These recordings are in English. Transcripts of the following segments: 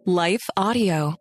Life Audio.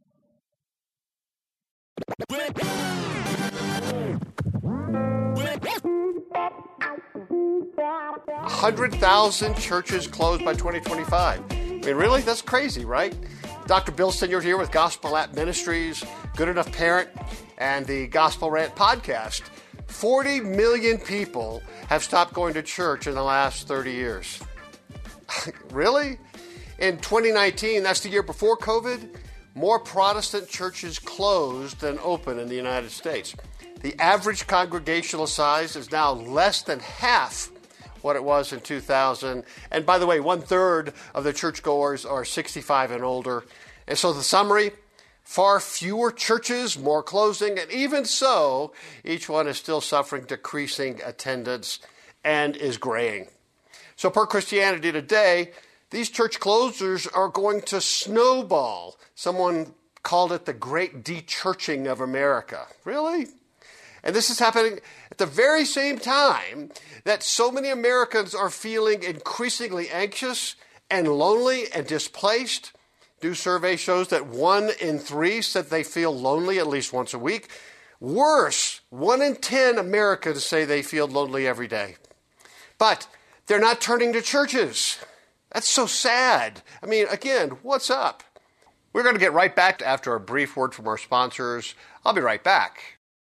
100,000 churches closed by 2025. I mean, really? That's crazy, right? Dr. Bill Sinyard here with Gospel Rant Ministries, Good Enough Parent, and the Gospel Rant podcast. 40 million people have stopped going to church in the last 30 years. Really? In 2019, that's the year before COVID, more Protestant churches closed than open in the United States. The average congregational size is now less than half what it was in 2000. And by the way, 1/3 of the churchgoers are 65 and older. And so the summary, far fewer churches, more closing, and even so, each one is still suffering decreasing attendance and is graying. So per Christianity Today, these church closures are going to snowball. Someone called it the great de-churching of America. Really? And this is happening at the very same time that so many Americans are feeling increasingly anxious and lonely and displaced. New survey shows that 1 in 3 said they feel lonely at least once a week. Worse, 1 in 10 Americans say they feel lonely every day. But they're not turning to churches. That's so sad. I mean, again, what's up? We're going to get right back after a brief word from our sponsors. I'll be right back.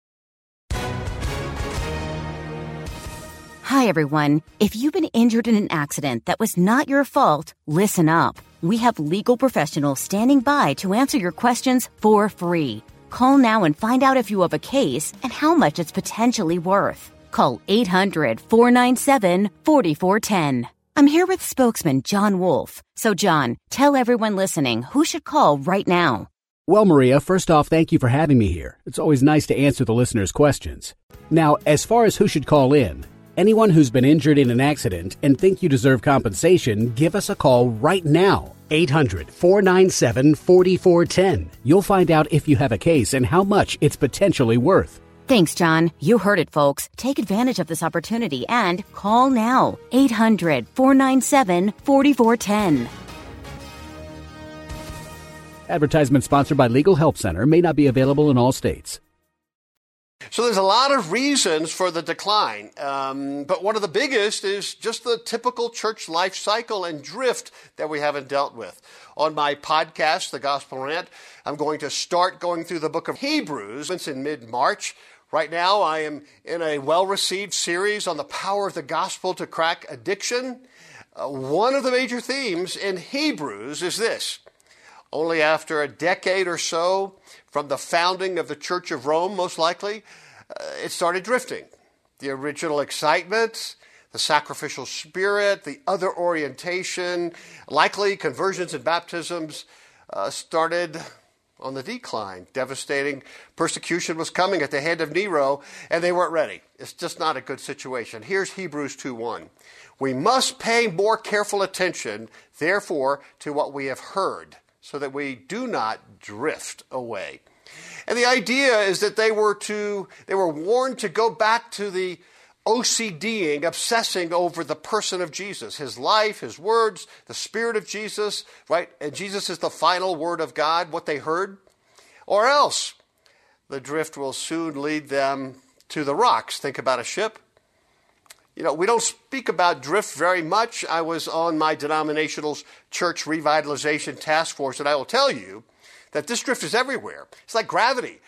Hi, everyone. If you've been injured in an accident that was not your fault, listen up. We have legal professionals standing by to answer your questions for free. Call now and find out if you have a case and how much it's potentially worth. Call 800-497-4410. I'm here with spokesman John Wolf. So, John, tell everyone listening who should call right now. Well, Maria, first off, thank you for having me here. It's always nice to answer the listeners' questions. Now, as far as who should call in, anyone who's been injured in an accident and think you deserve compensation, give us a call right now. 800-497-4410. You'll find out if you have a case and how much it's potentially worth. Thanks, John. You heard it, folks. Take advantage of this opportunity and call now. 800-497-4410. Advertisement sponsored by Legal Help Center. May not be available in all states. So there's a lot of reasons for the decline, but one of the biggest is just the typical church life cycle and drift that we haven't dealt with. On my podcast, The Gospel Rant, I'm going to start going through the book of Hebrews. It's in mid-March. Right now, I am in a well-received series on the power of the gospel to crack addiction. One of the major themes in Hebrews is this. Only after a decade or so from the founding of the Church of Rome, most likely, it started drifting. The original excitement, the sacrificial spirit, the other orientation, likely conversions and baptisms started on the decline. Devastating persecution was coming at the hand of Nero, and they weren't ready. It's just not a good situation. Here's Hebrews 2:1. We must pay more careful attention, therefore, to what we have heard, so that we do not drift away. And the idea is that they were warned to go back to the OCDing, obsessing over the person of Jesus, his life, his words, the Spirit of Jesus, right? And Jesus is the final word of God, what they heard. Or else the drift will soon lead them to the rocks. Think about a ship. You know, we don't speak about drift very much. I was on my denominational church revitalization task force, and I will tell you that this drift is everywhere. It's like gravity.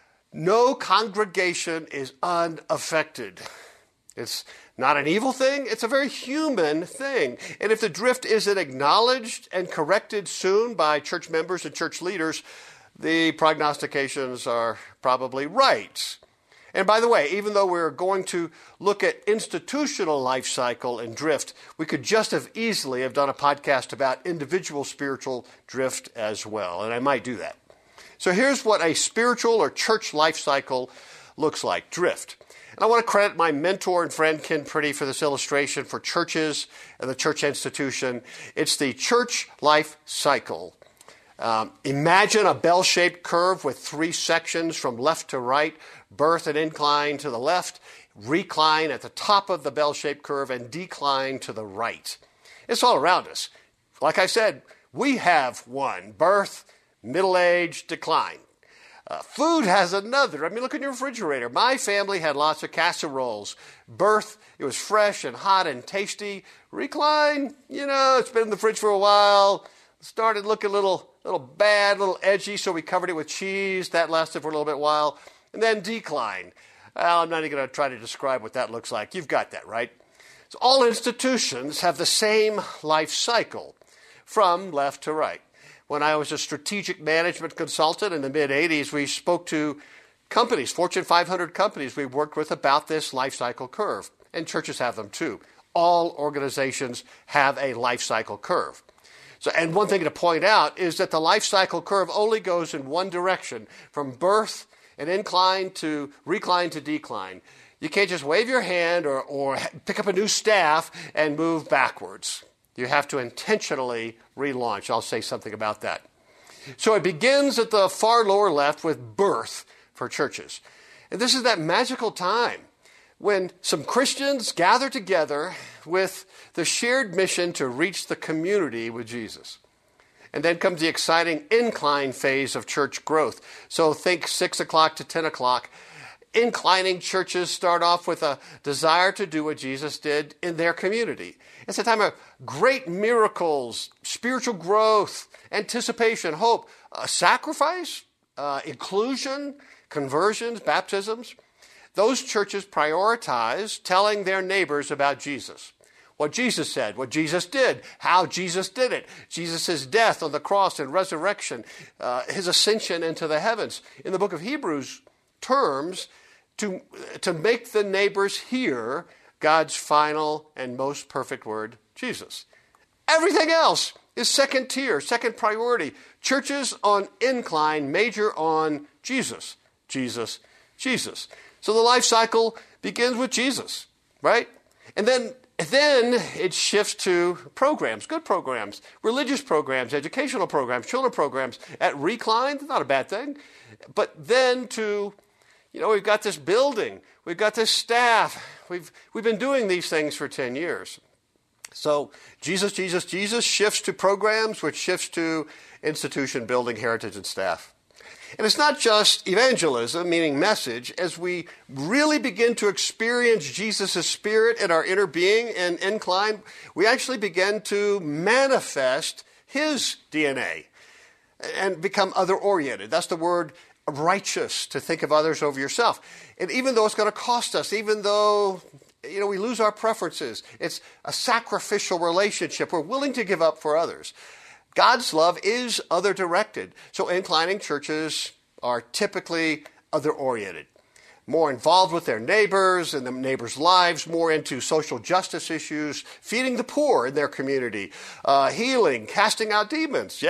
No congregation is unaffected. It's not an evil thing. It's a very human thing. And if the drift isn't acknowledged and corrected soon by church members and church leaders, the prognostications are probably right. And by the way, even though we're going to look at institutional life cycle and drift, we could just as easily have done a podcast about individual spiritual drift as well, and I might do that. So here's what a spiritual or church life cycle looks like, drift. And I want to credit my mentor and friend Ken Pretty for this illustration for churches and the church institution. It's the church life cycle. Imagine a bell-shaped curve with 3 sections from left to right, birth and incline to the left, recline at the top of the bell-shaped curve, and decline to the right. It's all around us. Like I said, We have one: birth, middle age, decline. Food has another. I mean, look in your refrigerator. My family had lots of casseroles. Birth, it was fresh and hot and tasty. Recline, it's been in the fridge for a while. Started looking a little bad, a little edgy, so we covered it with cheese. That lasted for a little bit while. And then decline. Well, I'm not even going to try to describe what that looks like. You've got that, right? So all institutions have the same life cycle, from left to right. When I was a strategic management consultant in the mid-'80s, we spoke to companies, Fortune 500 companies we worked with about this life cycle curve. And churches have them too. All organizations have a life cycle curve. And one thing to point out is that the life cycle curve only goes in one direction, from birth and incline to recline to decline. You can't just wave your hand or pick up a new staff and move backwards. You have to intentionally relaunch. I'll say something about that. So it begins at the far lower left with birth for churches. And this is that magical time when some Christians gather together with the shared mission to reach the community with Jesus. And then comes the exciting incline phase of church growth. So think 6 o'clock to 10 o'clock. Inclining churches start off with a desire to do what Jesus did in their community. It's a time of great miracles, spiritual growth, anticipation, hope, sacrifice, inclusion, conversions, baptisms. Those churches prioritize telling their neighbors about Jesus. What Jesus said, what Jesus did, how Jesus did it, Jesus' death on the cross and resurrection, his ascension into the heavens. In the book of Hebrews terms, to make the neighbors hear God's final and most perfect word, Jesus. Everything else is second tier, second priority. Churches on incline major on Jesus, Jesus, Jesus. So the life cycle begins with Jesus, right? And then it shifts to programs, good programs, religious programs, educational programs, children programs. At Recline, not a bad thing. But then to, we've got this building, we've got this staff. We've been doing these things for 10 years. So Jesus, Jesus, Jesus shifts to programs, which shifts to institution building, heritage, and staff. And it's not just evangelism, meaning message. As we really begin to experience Jesus' spirit in our inner being and incline, we actually begin to manifest his DNA and become other-oriented. That's the word righteous, to think of others over yourself. And even though it's going to cost us, even though we lose our preferences, it's a sacrificial relationship. We're willing to give up for others. God's love is other-directed. So inclining churches are typically other-oriented, more involved with their neighbors and the neighbors' lives, more into social justice issues, feeding the poor in their community, healing, casting out demons,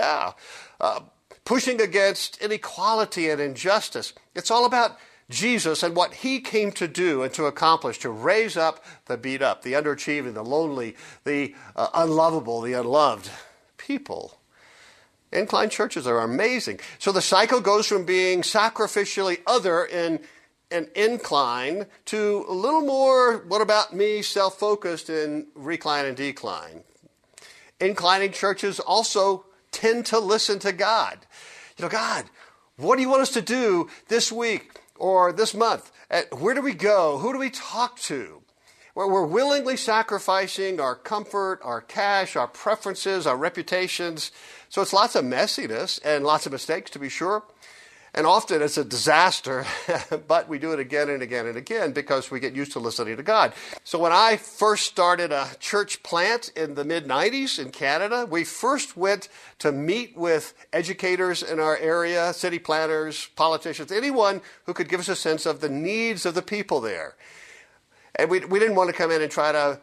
pushing against inequality and injustice. It's all about Jesus and what he came to do and to accomplish, to raise up the beat up, the underachieving, the lonely, the unlovable, the unloved people. Incline churches are amazing. So the cycle goes from being sacrificially other in an incline to a little more, what about me, self-focused in recline and decline. Inclining churches also tend to listen to God. God, what do you want us to do this week or this month? Where do we go? Who do we talk to? We're willingly sacrificing our comfort, our cash, our preferences, our reputations. So it's lots of messiness and lots of mistakes, to be sure. And often it's a disaster, but we do it again and again and again because we get used to listening to God. So when I first started a church plant in the mid-'90s in Canada, we first went to meet with educators in our area, city planners, politicians, anyone who could give us a sense of the needs of the people there. And we didn't want to come in and try to,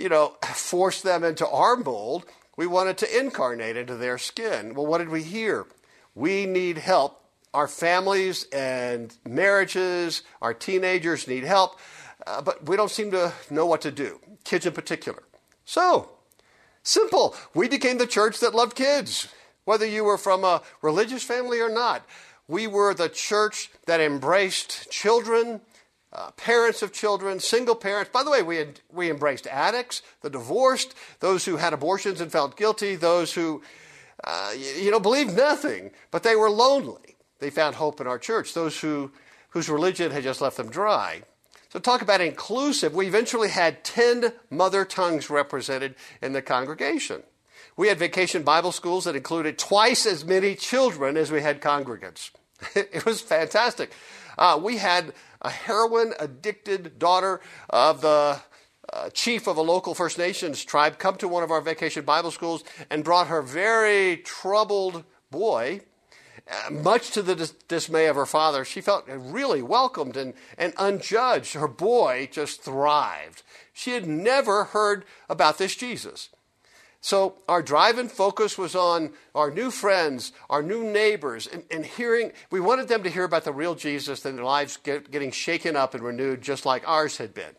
force them into our mold. We wanted to incarnate into their skin. Well, what did we hear? We need help. Our families and marriages, our teenagers need help, but we don't seem to know what to do, kids in particular. So, simple. We became the church that loved kids, whether you were from a religious family or not. We were the church that embraced children, parents of children, single parents. By the way, we embraced addicts, the divorced, those who had abortions and felt guilty, those who believed nothing, but they were lonely. They found hope in our church, those whose religion had just left them dry. So talk about inclusive. We eventually had 10 mother tongues represented in the congregation. We had vacation Bible schools that included twice as many children as we had congregants. It was fantastic. We had a heroin-addicted daughter of the chief of a local First Nations tribe come to one of our vacation Bible schools and brought her very troubled boy. Much to the dismay of her father, she felt really welcomed and unjudged. Her boy just thrived. She had never heard about this Jesus. So our drive and focus was on our new friends, our new neighbors, and hearing. We wanted them to hear about the real Jesus and their lives getting shaken up and renewed just like ours had been.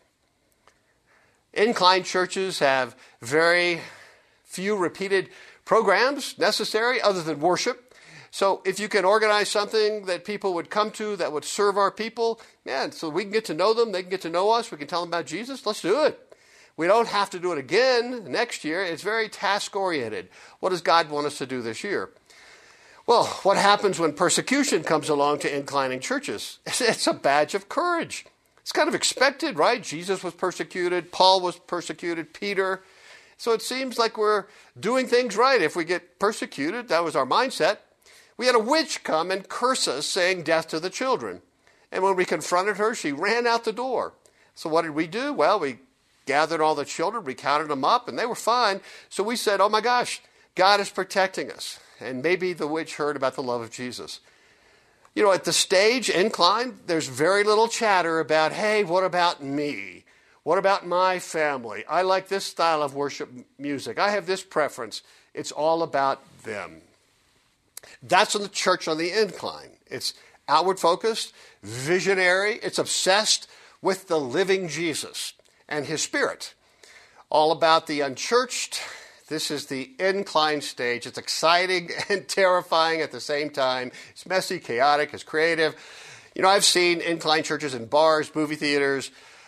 Incline churches have very few repeated programs necessary other than worship. So if you can organize something that people would come to that would serve our people, man, so we can get to know them, they can get to know us, we can tell them about Jesus, let's do it. We don't have to do it again next year. It's very task-oriented. What does God want us to do this year? Well, what happens when persecution comes along to inclining churches? It's a badge of courage. It's kind of expected, right? Jesus was persecuted. Paul was persecuted. Peter. So it seems like we're doing things right if we get persecuted. That was our mindset. We had a witch come and curse us, saying death to the children. And when we confronted her, she ran out the door. So what did we do? Well, we gathered all the children, we counted them up, and they were fine. So we said, oh my gosh, God is protecting us. And maybe the witch heard about the love of Jesus. You know, at the stage, incline, there's very little chatter about, hey, what about me? What about my family? I like this style of worship music. I have this preference. It's all about them. That's in the church on the incline. It's outward focused, visionary. It's obsessed with the living Jesus and his spirit. All about the unchurched. This is the incline stage. It's exciting and terrifying at the same time. It's messy, chaotic, it's creative. You know, I've seen incline churches in bars, movie theaters,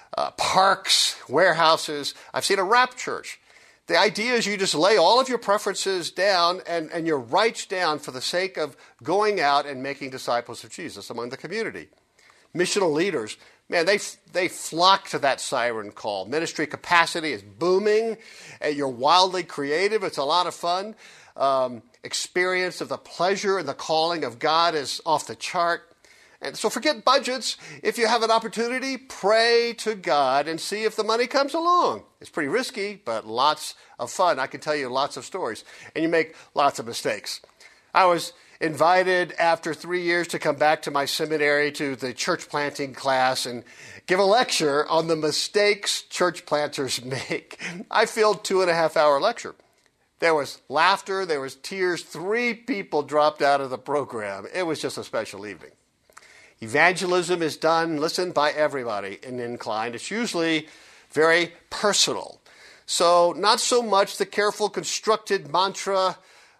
parks, warehouses. I've seen a rap church. The idea is you just lay all of your preferences down and your rights down for the sake of going out and making disciples of Jesus among the community. Missional leaders, man, they flock to that siren call. Ministry capacity is booming. You're wildly creative. It's a lot of fun. Experience of the pleasure and the calling of God is off the chart. And so forget budgets. If you have an opportunity, pray to God and see if the money comes along. It's pretty risky, but lots of fun. I can tell you lots of stories. And you make lots of mistakes. I was invited after 3 years to come back to my seminary to the church planting class and give a lecture on the mistakes church planters make. I filled 2.5-hour lecture. There was laughter, there was tears. 3 people dropped out of the program. It was just a special evening. Evangelism is done, listen, by everybody in Incline. It's usually very personal. So not so much the careful constructed mantra,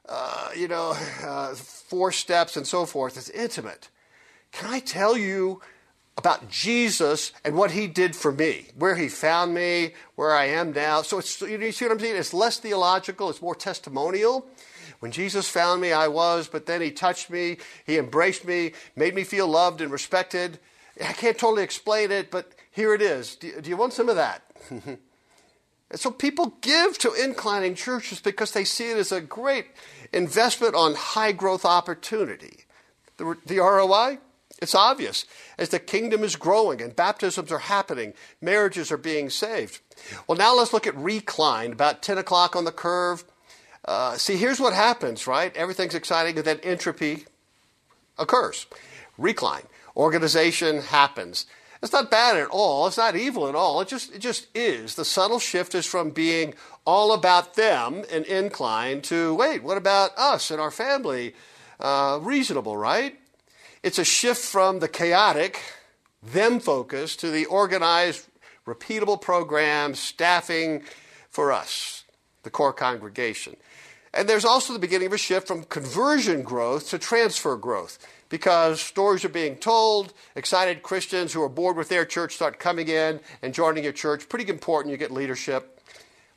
4 steps and so forth. It's intimate. Can I tell you about Jesus and what he did for me, where he found me, where I am now? So it's, you see what I'm saying? It's less theological. It's more testimonial. When Jesus found me, I was, but then he touched me, he embraced me, made me feel loved and respected. I can't totally explain it, but here it is. Do you want some of that? And so people give to inclining churches because they see it as a great investment on high growth opportunity. The ROI? It's obvious. As the kingdom is growing and baptisms are happening, marriages are being saved. Well, now let's look at Recline, about 10 o'clock on the curve. See, here's what happens, right? Everything's exciting, and then entropy occurs. Recline. Organization happens. It's not bad at all. It's not evil at all. It just is. The subtle shift is from being all about them and incline to, wait, what about us and our family? Reasonable, right? It's a shift from the chaotic, them focus, to the organized, repeatable programs, staffing for us, the core congregation. And there's also the beginning of a shift from conversion growth to transfer growth, because stories are being told. Excited Christians who are bored with their church start coming in and joining your church. Pretty important you get leadership.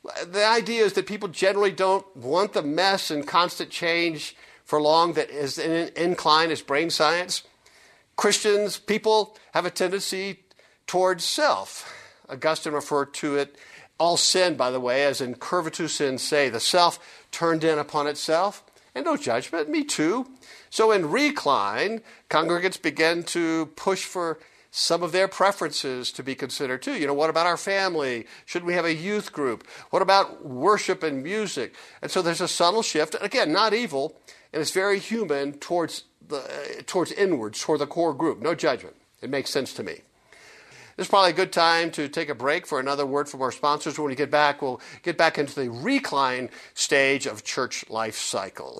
The idea is that people generally don't want the mess and constant change for long that is an incline as brain science. Christians, people have a tendency towards self. Augustine referred to it, all sin, by the way, as in curvatus in se, the self turned in upon itself. And no judgment, me too. So in recline, congregants begin to push for some of their preferences to be considered too. What about our family? Should we have a youth group? What about worship and music? And so there's a subtle shift, again, not evil, and it's very human towards inwards, toward the core group. No judgment. It makes sense to me. This is probably a good time to take a break for another word from our sponsors. When we get back, we'll get back into the recline stage of church life cycle.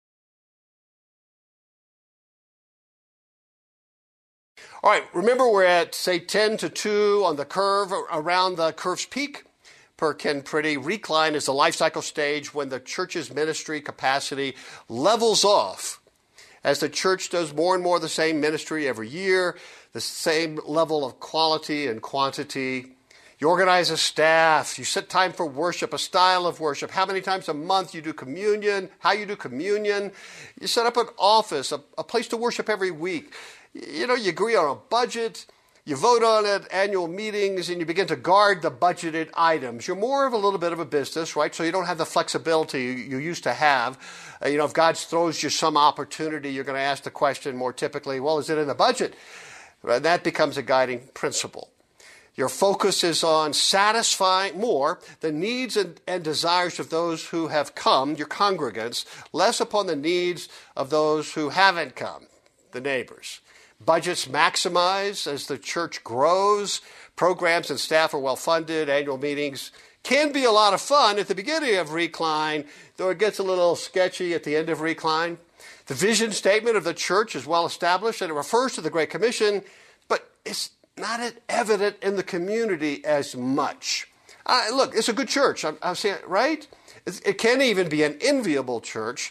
All right, remember we're at, say, 10 to 2 on the curve, around the curve's peak. Per Ken Priddy, recline is the life cycle stage when the church's ministry capacity levels off. As the church does more and more of the same ministry every year, the same level of quality and quantity. You organize a staff, you set time for worship, a style of worship, how many times a month you do communion, how you do communion. You set up an office, a place to worship every week. You agree on a budget, you vote on it, annual meetings, and you begin to guard the budgeted items. You're more of a little bit of a business, right? So you don't have the flexibility you used to have. If God throws you some opportunity, you're going to ask the question more typically, well, is it in the budget? And that becomes a guiding principle. Your focus is on satisfying more the needs and desires of those who have come, your congregants, less upon the needs of those who haven't come, the neighbors. Budgets maximize as the church grows. Programs and staff are well funded. Annual meetings can be a lot of fun at the beginning of Recline, though it gets a little sketchy at the end of Recline. The vision statement of the church is well established, and it refers to the Great Commission, but it's not evident in the community as much. Look, it's a good church. I'm saying, right? It can even be an enviable church,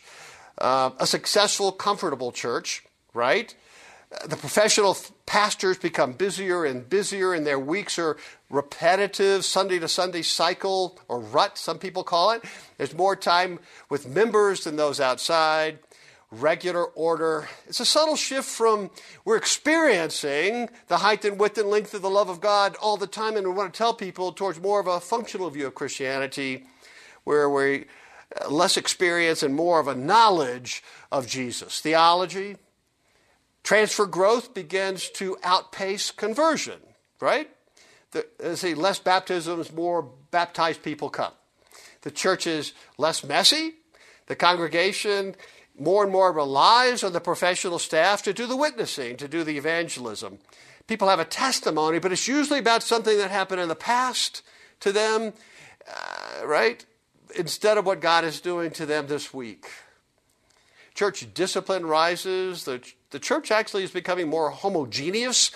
a successful, comfortable church, right? The professional pastors become busier and busier, and their weeks are repetitive, Sunday to Sunday cycle, or rut, some people call it. There's more time with members than those outside. Regular order. It's a subtle shift from we're experiencing the height and width and length of the love of God all the time, and we want to tell people towards more of a functional view of Christianity, where we less experience and more of a knowledge of Jesus. Theology. Transfer growth begins to outpace conversion, right? Less baptisms, more baptized people come. The church is less messy. The congregation more and more relies on the professional staff to do the witnessing, to do the evangelism. People have a testimony, but it's usually about something that happened in the past to them, right? Instead of what God is doing to them this week. Church discipline rises. The church actually is becoming more homogeneous,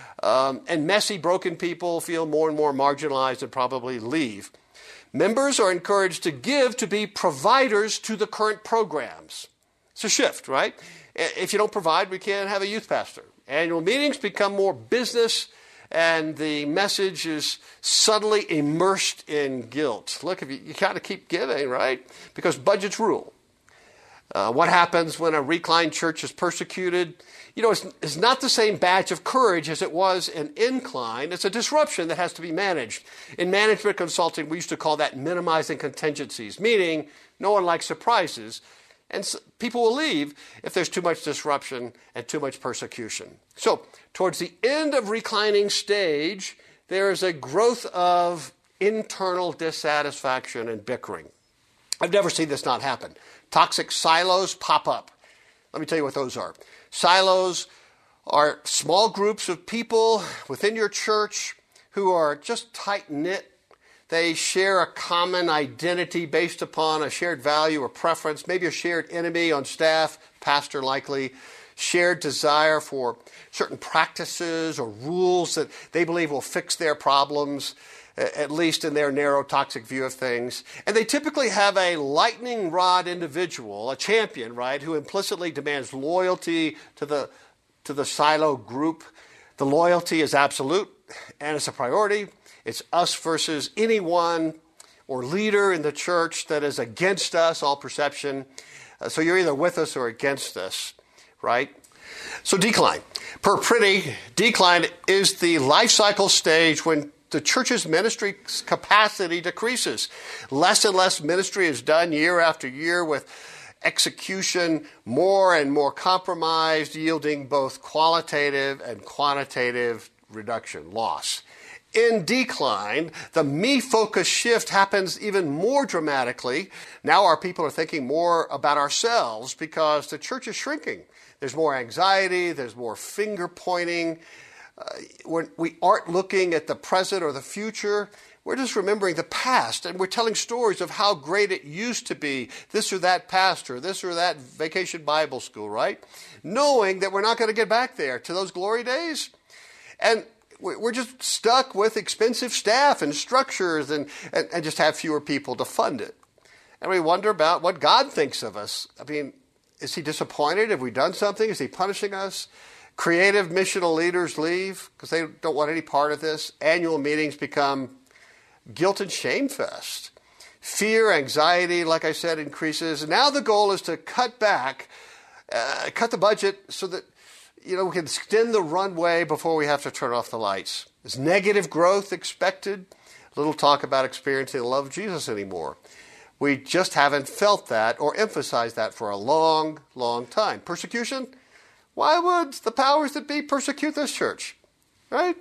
and messy, broken people feel more and more marginalized and probably leave. Members are encouraged to give, to be providers to the current programs. It's a shift, right? If you don't provide, we can't have a youth pastor. Annual meetings become more business, and the message is subtly immersed in guilt. Look, you got to keep giving, right? Because budgets rule. What happens when a Recline church is persecuted? It's not the same badge of courage as it was in Incline. It's a disruption that has to be managed. In management consulting, we used to call that minimizing contingencies, meaning no one likes surprises, and people will leave if there's too much disruption and too much persecution. So, towards the end of Reclining stage, there is a growth of internal dissatisfaction and bickering. I've never seen this not happen. Toxic silos pop up. Let me tell you what those are. Silos are small groups of people within your church who are just tight-knit. They share a common identity based upon a shared value or preference, maybe a shared enemy on staff, pastor likely, shared desire for certain practices or rules that they believe will fix their problems, at least in their narrow, toxic view of things. And they typically have a lightning rod individual, a champion, right, who implicitly demands loyalty to the silo group. The loyalty is absolute, and it's a priority. It's us versus anyone or leader in the church that is against us, all perception. So you're either with us or against us, right? So decline. Per Priddy, decline is the life cycle stage when the church's ministry capacity decreases. Less and less ministry is done year after year, with execution more and more compromised, yielding both qualitative and quantitative reduction, loss. In decline, the me-focused shift happens even more dramatically. Now our people are thinking more about ourselves because the church is shrinking. There's more anxiety, there's more finger-pointing. We aren't looking at the present or the future. We're just remembering the past, and we're telling stories of how great it used to be, this or that pastor, this or that vacation Bible school, right? Knowing that we're not going to get back there to those glory days. And we're just stuck with expensive staff and structures and just have fewer people to fund it. And we wonder about what God thinks of us. I mean, is he disappointed? Have we done something? Is he punishing us? Creative missional leaders leave because they don't want any part of this. Annual meetings become guilt and shame fest. Fear, anxiety, like I said, increases. And now the goal is to cut back, cut the budget so that we can extend the runway before we have to turn off the lights. Is negative growth expected? Little talk about experiencing the love of Jesus anymore. We just haven't felt that or emphasized that for a long, long time. Persecution? Why would the powers that be persecute this church? Right?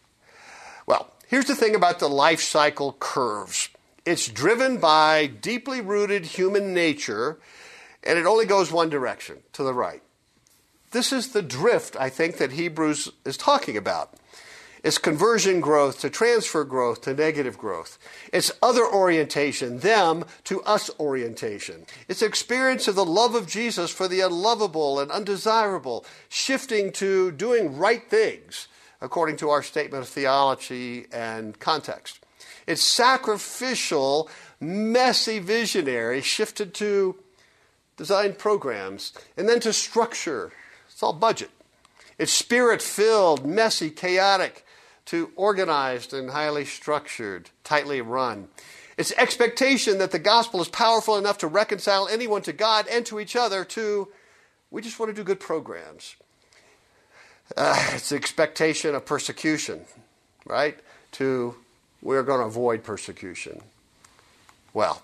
Well, here's the thing about the life cycle curves. It's driven by deeply rooted human nature, and it only goes one direction, to the right. This is the drift, I think, that Hebrews is talking about. It's conversion growth to transfer growth to negative growth. It's other orientation, them to us orientation. It's experience of the love of Jesus for the unlovable and undesirable, shifting to doing right things, according to our statement of theology and context. It's sacrificial, messy visionary, shifted to design programs, and then to structure. It's all budget. It's spirit-filled, messy, chaotic, to organized and highly structured, tightly run. It's expectation that the gospel is powerful enough to reconcile anyone to God and to each other, to we just want to do good programs. It's the expectation of persecution, right? To we're going to avoid persecution. Well,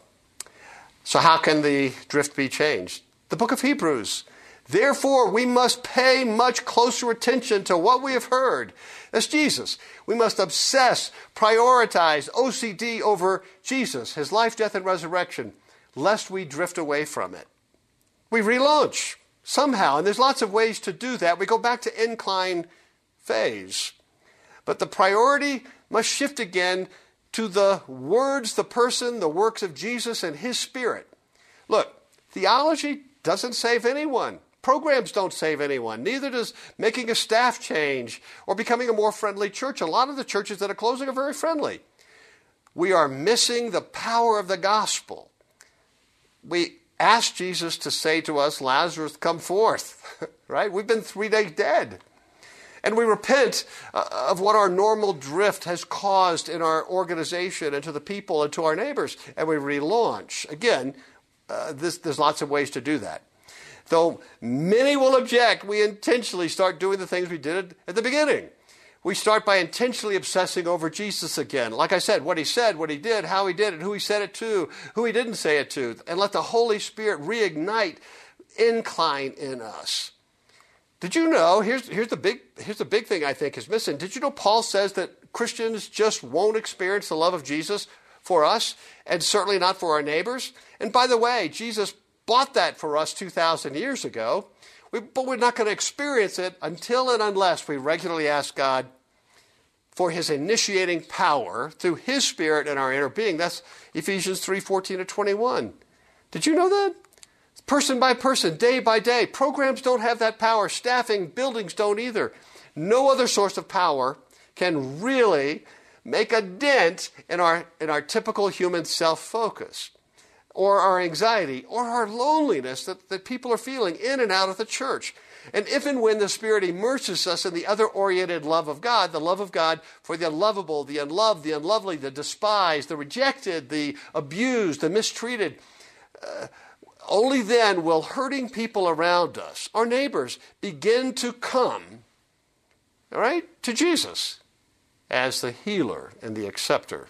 so how can the drift be changed? The book of Hebrews. Therefore, we must pay much closer attention to what we have heard. That's Jesus. We must obsess, prioritize, OCD over Jesus, his life, death, and resurrection, lest we drift away from it. We relaunch somehow, and there's lots of ways to do that. We go back to incline phase. But the priority must shift again to the words, the person, the works of Jesus and his Spirit. Look, theology doesn't save anyone. Programs don't save anyone. Neither does making a staff change or becoming a more friendly church. A lot of the churches that are closing are very friendly. We are missing the power of the gospel. We asked Jesus to say to us, Lazarus, come forth, right? We've been 3 days dead. And we repent of what our normal drift has caused in our organization and to the people and to our neighbors. And we relaunch. Again, there's lots of ways to do that. Though many will object, we intentionally start doing the things we did at the beginning. We start by intentionally obsessing over Jesus again. Like I said, what he said, what he did, how he did it, who he said it to, who he didn't say it to. And let the Holy Spirit reignite incline in us. Did you know, here's the big thing I think is missing. Did you know Paul says that Christians just won't experience the love of Jesus for us, and certainly not for our neighbors? And by the way, Jesus bought that for us 2,000 years ago, but we're not going to experience it until and unless we regularly ask God for his initiating power through his Spirit in our inner being. That's Ephesians 3:14-21. Did you know that? Person by person, day by day. Programs don't have that power. Staffing, buildings don't either. No other source of power can really make a dent in our typical human self-focus. or our anxiety or our loneliness that people are feeling in and out of the church. And if and when the Spirit immerses us in the other-oriented love of God, the love of God for the unlovable, the unloved, the unlovely, the despised, the rejected, the abused, the mistreated, only then will hurting people around us, our neighbors, begin to come, all right, to Jesus as the healer and the acceptor.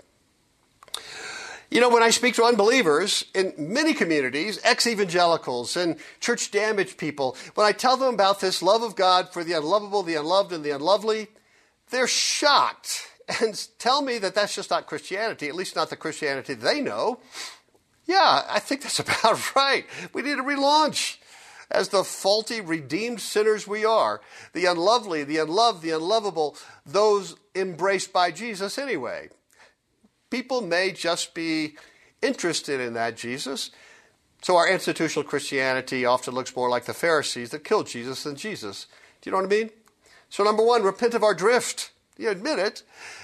You know, when I speak to unbelievers in many communities, ex-evangelicals and church-damaged people, when I tell them about this love of God for the unlovable, the unloved, and the unlovely, they're shocked and tell me that that's just not Christianity, at least not the Christianity they know. Yeah, I think that's about right. We need a relaunch. As the faulty, redeemed sinners we are, the unlovely, the unloved, the unlovable, those embraced by Jesus anyway. People may just be interested in that Jesus. So our institutional Christianity often looks more like the Pharisees that killed Jesus than Jesus. Do you know what I mean? So number one, repent of our drift. You admit it.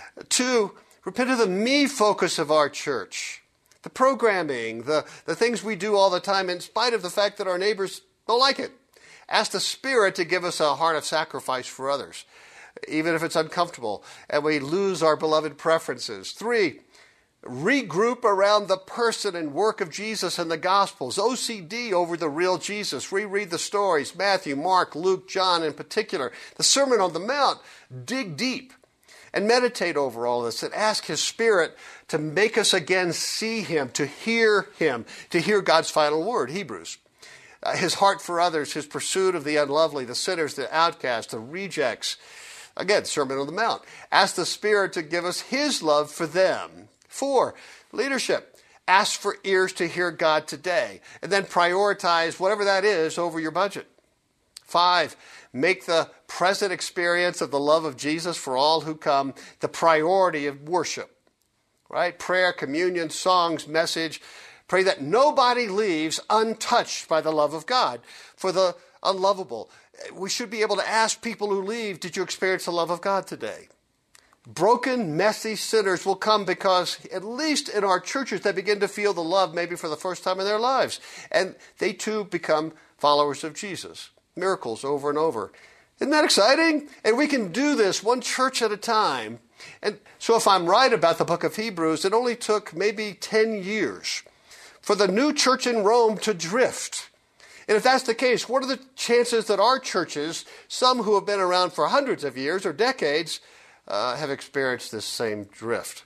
2, repent of the me focus of our church. The programming, the things we do all the time in spite of the fact that our neighbors don't like it. Ask the Spirit to give us a heart of sacrifice for others, even if it's uncomfortable, and we lose our beloved preferences. 3, regroup around the person and work of Jesus and the Gospels. OCD over the real Jesus. Reread the stories, Matthew, Mark, Luke, John in particular. The Sermon on the Mount. Dig deep and meditate over all this and ask His Spirit to make us again see Him, to hear God's final word, Hebrews. His heart for others, His pursuit of the unlovely, the sinners, the outcasts, the rejects. Again, Sermon on the Mount. Ask the Spirit to give us His love for them. 4, leadership. Ask for ears to hear God today, and then prioritize whatever that is over your budget. 5, make the present experience of the love of Jesus for all who come the priority of worship. Right? Prayer, communion, songs, message. Pray that nobody leaves untouched by the love of God. For the unlovable, we should be able to ask people who leave, did you experience the love of God today? Broken, messy sinners will come because, at least in our churches, they begin to feel the love maybe for the first time in their lives. And they too become followers of Jesus. Miracles over and over. Isn't that exciting? And we can do this one church at a time. And so if I'm right about the book of Hebrews, it only took maybe 10 years for the new church in Rome to drift. And if that's the case, what are the chances that our churches, some who have been around for hundreds of years or decades, have experienced this same drift?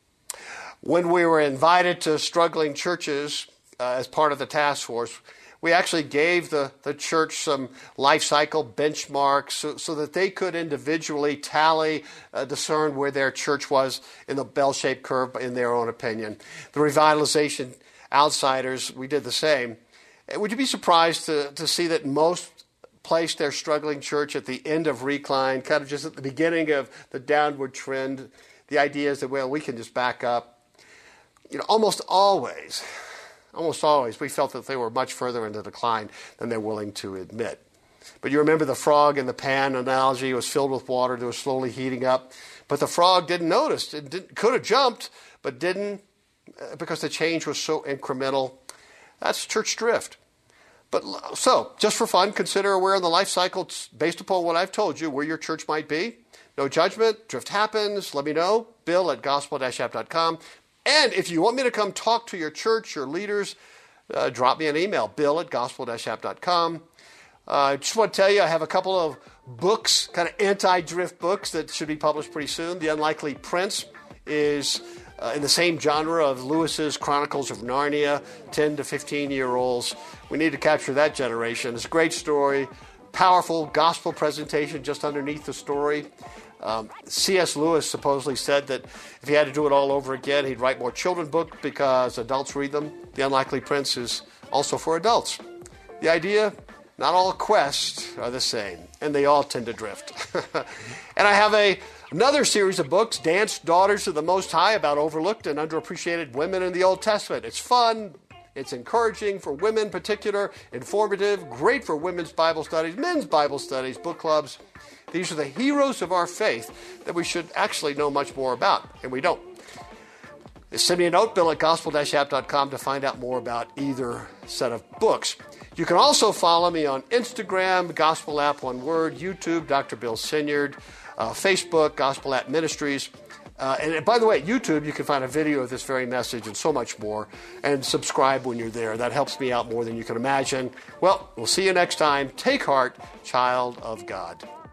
When we were invited to struggling churches as part of the task force, we actually gave the church some life cycle benchmarks so that they could individually tally, discern where their church was in the bell-shaped curve in their own opinion. The Revitalization Outsiders, we did the same. Would you be surprised to see that most placed their struggling church at the end of recline, kind of just at the beginning of the downward trend? The idea is that, well, we can just back up. You know, almost always, we felt that they were much further into decline than they're willing to admit. But you remember the frog in the pan analogy. It was filled with water that was slowly heating up. But the frog didn't notice. It could have jumped, but didn't, because the change was so incremental. That's church drift. But so, just for fun, consider where in the life cycle, based upon what I've told you, where your church might be. No judgment. Drift happens. Let me know. Bill@gospel-app.com. And if you want me to come talk to your church, your leaders, drop me an email, bill@gospel-app.com. I just want to tell you, I have a couple of books, kind of anti-drift books that should be published pretty soon. The Unlikely Prince is in the same genre of Lewis's Chronicles of Narnia, 10 to 15-year-olds. We need to capture that generation. It's a great story, powerful gospel presentation just underneath the story. C.S. Lewis supposedly said that if he had to do it all over again, he'd write more children's books because adults read them. The Unlikely Prince is also for adults. The idea, not all quests are the same, and they all tend to drift. And I have another series of books, Dance Daughters of the Most High, about overlooked and underappreciated women in the Old Testament. It's fun. It's encouraging for women in particular, informative, great for women's Bible studies, men's Bible studies, book clubs. These are the heroes of our faith that we should actually know much more about, and we don't. Send me a note, Bill at gospel-app.com, to find out more about either set of books. You can also follow me on Instagram, Gospel App, one word, YouTube, Dr. Bill Sinyard, Facebook, Gospel App Ministries. And by the way, at YouTube, you can find a video of this very message and so much more. And subscribe when you're there. That helps me out more than you can imagine. Well, we'll see you next time. Take heart, child of God.